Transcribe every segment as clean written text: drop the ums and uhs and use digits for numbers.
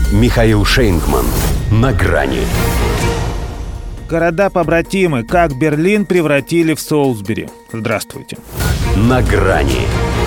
Михаил Шейнгман. На грани. Города-побратимы. Как Берлин превратили в Солсбери. Здравствуйте. На грани.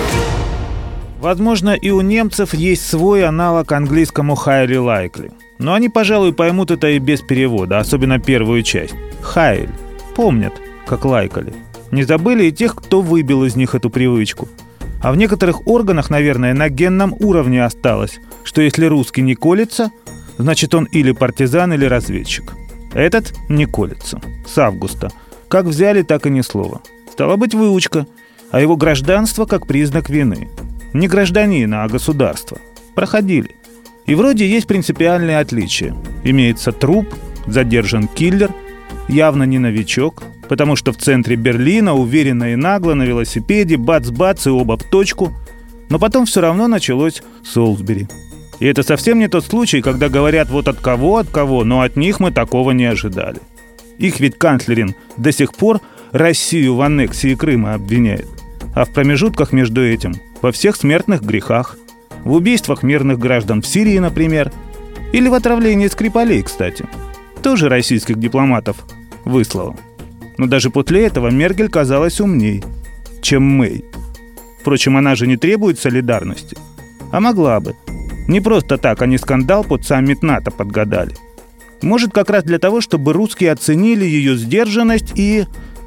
Возможно, и у немцев есть свой аналог английскому highly likely. Но они, пожалуй, поймут это и без перевода, особенно первую часть. Хайль. Помнят, как лайкали. Не забыли и тех, кто выбил из них эту привычку. А в некоторых органах, наверное, на генном уровне осталось, что если русский не колется, значит он или партизан, или разведчик. Этот не колется. С августа. Как взяли, так и ни слова. Стало быть, выучка. А его гражданство как признак вины. Не гражданина, а государства. Проходили. И вроде есть принципиальные отличия. Имеется труп, задержан киллер, явно не новичок, потому что в центре Берлина уверенно и нагло на велосипеде бац-бац и оба в точку. Но потом все равно началось Солсбери. И это совсем не тот случай, когда говорят вот от кого, но от них мы такого не ожидали. Их ведь канцлерин до сих пор Россию в аннексии Крыма обвиняет. А в промежутках между этим во всех смертных грехах. В убийствах мирных граждан в Сирии, например. Или в отравлении Скрипалей, кстати. Тоже российских дипломатов выслала. Но даже после этого Меркель казалась умней, чем Мэй. Впрочем, она же не требует солидарности. А могла бы. Не просто так они скандал под саммит НАТО подгадали. Может, как раз для того, чтобы русские оценили ее сдержанность и...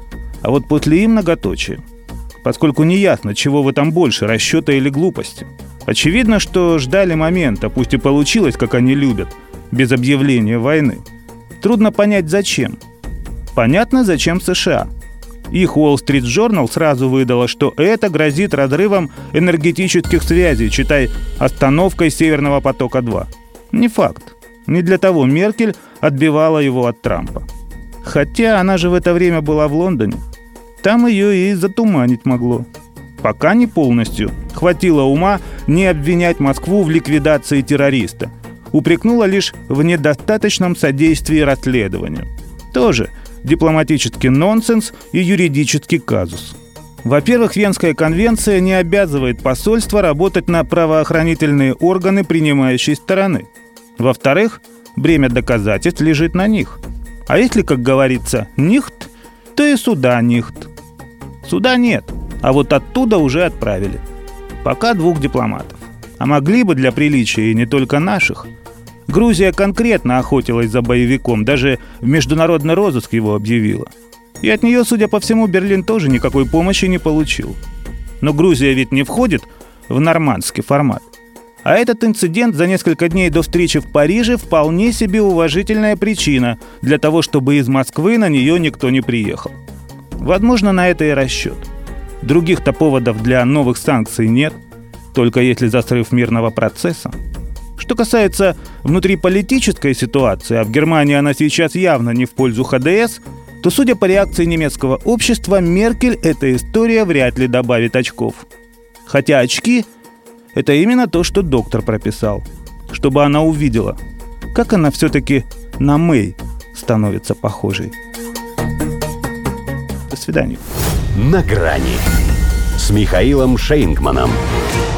А вот после и многоточие. Поскольку неясно, чего в этом больше, расчета или глупости. Очевидно, что ждали момента, пусть и получилось, как они любят, без объявления войны. Трудно понять, зачем. Понятно, зачем США. Их Wall Street Journal сразу выдало, что это грозит разрывом энергетических связей, читай, остановкой Северного потока-2. Не факт. Не для того Меркель отбивала его от Трампа. Хотя она же в это время была в Лондоне. Там ее и затуманить могло. Пока не полностью. Хватило ума не обвинять Москву в ликвидации террориста. Упрекнула лишь в недостаточном содействии расследованию. Тоже дипломатический нонсенс и юридический казус. Во-первых, Венская конвенция не обязывает посольство работать на правоохранительные органы принимающей стороны. Во-вторых, бремя доказательств лежит на них. А если, как говорится, нихт, то и суда нихт. Суда нет, а вот оттуда уже отправили. Пока 2 дипломатов. А могли бы для приличия и не только наших. Грузия конкретно охотилась за боевиком, даже в международный розыск его объявила. И от нее, судя по всему, Берлин тоже никакой помощи не получил. Но Грузия ведь не входит в нормандский формат. А этот инцидент за несколько дней до встречи в Париже вполне себе уважительная причина для того, чтобы из Москвы на нее никто не приехал. Возможно, на это и расчет. Других-то поводов для новых санкций нет, только если за срыв мирного процесса. Что касается внутриполитической ситуации, а в Германии она сейчас явно не в пользу ХДС, то, судя по реакции немецкого общества, Меркель эта история вряд ли добавит очков. Хотя очки – это именно то, что доктор прописал. Чтобы она увидела, как она все-таки на Мэй становится похожей. До свидания. На грани с Михаилом Шейнгманом.